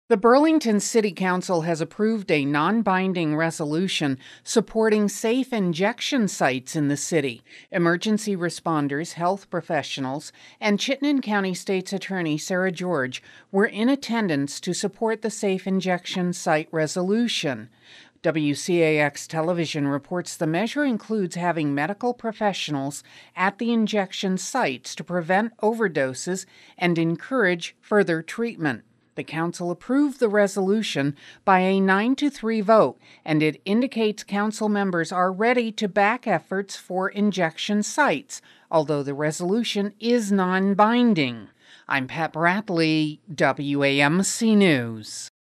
The Burlington City Council has approved a non-binding resolution supporting safe injection sites in the city. Emergency responders, health professionals, and Chittenden County State's Attorney Sarah George were in attendance to support the safe injection site resolution. WCAX television reports the measure includes having medical professionals at the injection sites to prevent overdoses and encourage further treatment. The council approved the resolution by a 9-3 vote, and it indicates council members are ready to back efforts for injection sites, although the resolution is non-binding. I'm Pat Bradley, WAMC News.